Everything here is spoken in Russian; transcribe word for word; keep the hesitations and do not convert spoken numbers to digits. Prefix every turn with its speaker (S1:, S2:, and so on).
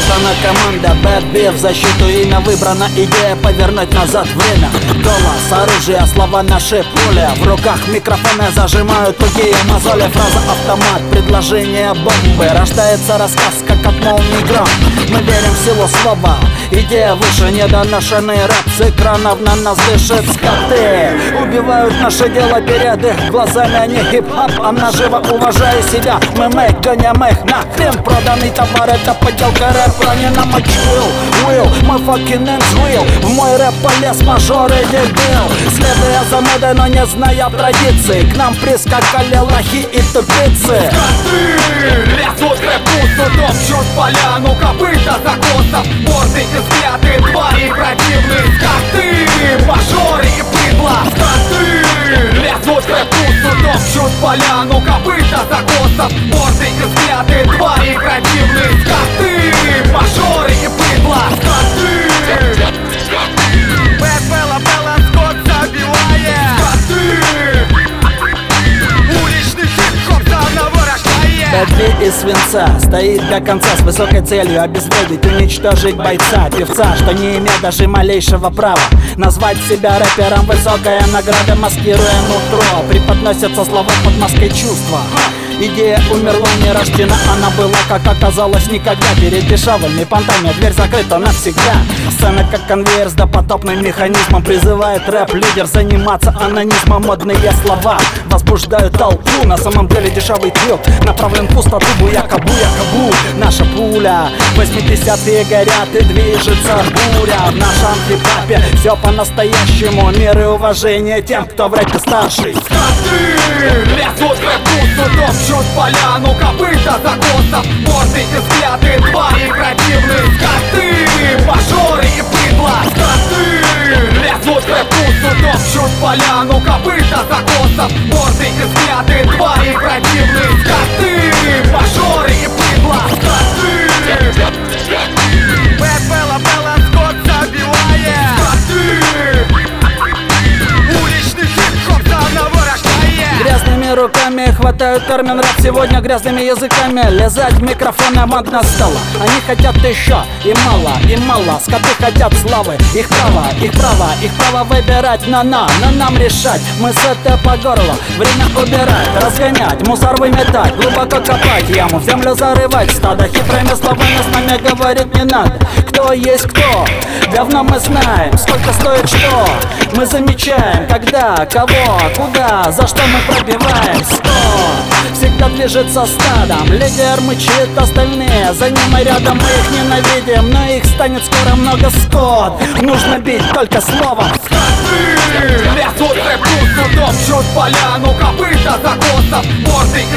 S1: Создана команда Bad Beef, в защиту имя выбрана, идея повернуть назад время. Голос, оружие, слова наши пули, в руках микрофоны зажимают тугие мозоли. Фраза автомат, предложение бомбы, рождается рассказ, как от молнии гром. Мы верим в силу слова, идея выше, недоношенный рэп с экранов на нас дышит скоты. Убивают наше дело перед их глазами, не хип-хоп, а наживо. Уважаю себя, мы мэк, гоним их нахрен. Проданный товар, это подделка рэпа, не намочил Will, мы fucking ends real. В мой рэп полез мажор и дебил, следуя за модой, но не зная традиций. К нам прискакали лохи и тупицы.
S2: Скоты лезут рэп пусто, топчут поляну, копыта закоса, морды и взгляды твари противные. Скоты, мажоры и быдло. Скоты лезут рэп пусто, топчут поляну, копыта закоса, морды и взгляды твари противные. Скоты, мажоры и быдло. Скоты, Бэт Белла Белла Скотт забивает. Скоты, уличный хип-хоп заново рождает.
S1: Бэт из свинца стоит до конца с высокой целью обезвредить, уничтожить бойца, певца, что не имеет даже малейшего права назвать себя рэпером. Высокая награда, маскируя нутро, преподносятся слова под маской чувства. Идея умерла, не рождена, она была, как оказалось, никогда. Перед дешевыми понтами дверь закрыта навсегда. Сцена как конвейер с допотопным механизмом призывает рэп-лидер заниматься анонизмом. Модные слова возбуждают толпу, на самом деле дешевый трюк направлен в пустоту. Буяка-буяка-бу, наша пуля, восьмидесятые горят и движется буря. В нашем хип-хопе все по-настоящему, мир и уважение тем, кто в рэпе старший.
S2: Скоты лезут в рэп пусто, топчут поляну, копыта закоса, морды и взгляды твари противные. Скоты, мажоры и быдло. Скоты лезут в рэп пусто, топчут поляну, копыта закоса, морды и взгляды твари противные. Скоты, мажоры и быдло. Скоты, Бэт Белла Белла Скотт забивает. Скоты, уличный хип-хоп заново рождает.
S1: Грязными руками хватают термин рэп сегодня, грязными языками лизать в микрофоны модно стало. Они хотят еще, и мало, и мало. Скоты хотят славы, их право, их право, их право выбирать. Но-но, но нам решать, мы сыты по горло. Время убирать, разгонять, мусор выметать, глубоко копать яму, в землю зарывать стадо. Хитрыми словами с нами говорить не надо. Кто есть кто, давно мы знаем, сколько стоит что. Мы замечаем, когда, кого, куда, за что мы пробиваем. Сто всегда движется стадом, лидер мычит, остальные за ним и рядом. Мы их ненавидим, но их станет скоро много. Скот, нужно бить только словом.
S2: Скоты лезут в рэп пусто, топчут поляну, копыта закоса, морды и